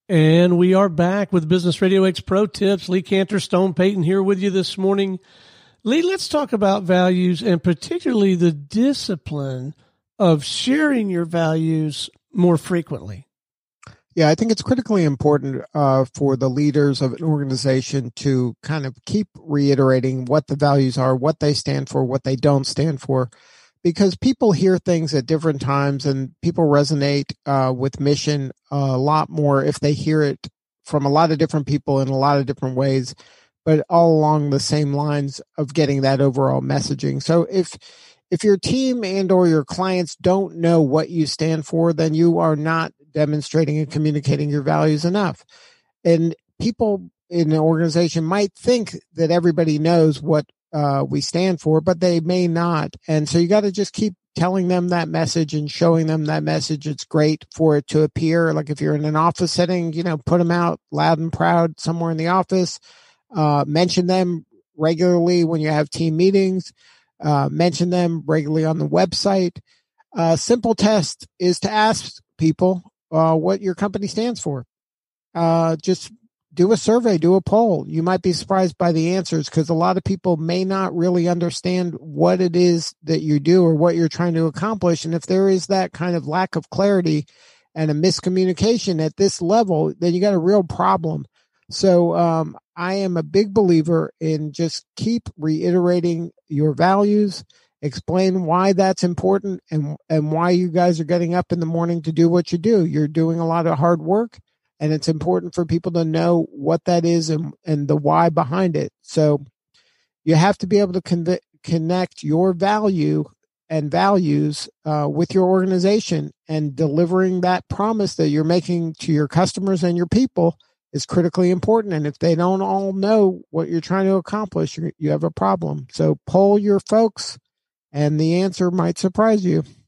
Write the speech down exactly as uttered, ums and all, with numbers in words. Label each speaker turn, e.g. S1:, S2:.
S1: And we are back with Business Radio X Pro Tips. Lee Cantor, Stone Payton here with you this morning. Lee, let's talk about values and particularly the discipline of sharing your values more frequently.
S2: Yeah, I think it's critically important uh, for the leaders of an organization to kind of keep reiterating what the values are, what they stand for, what they don't stand for, because people hear things at different times and people resonate uh, with mission a lot more if they hear it from a lot of different people in a lot of different ways, but all along the same lines of getting that overall messaging. So if if your team and or your clients don't know what you stand for, then you are not demonstrating and communicating your values enough. And people in an organization might think that everybody knows what uh, we stand for, but they may not. And so you got to just keep telling them that message and showing them that message. It's great for it to appear. Like if you're in an office setting, you know, put them out loud and proud somewhere in the office. Uh, mention them regularly when you have team meetings. Uh, mention them regularly on the website. A uh, simple test is to ask people uh, what your company stands for. Uh, just do a survey, do a poll. You might be surprised by the answers because a lot of people may not really understand what it is that you do or what you're trying to accomplish. And if there is that kind of lack of clarity and a miscommunication at this level, then you got a real problem. So um, I am a big believer in just keep reiterating your values, explain why that's important and, and why you guys are getting up in the morning to do what you do. You're doing a lot of hard work, and it's important for people to know what that is and, and the why behind it. So you have to be able to con- connect your value and values uh, with your organization, and delivering that promise that you're making to your customers and your people is critically important. And if they don't all know what you're trying to accomplish, you, you have a problem. So poll your folks, and the answer might surprise you.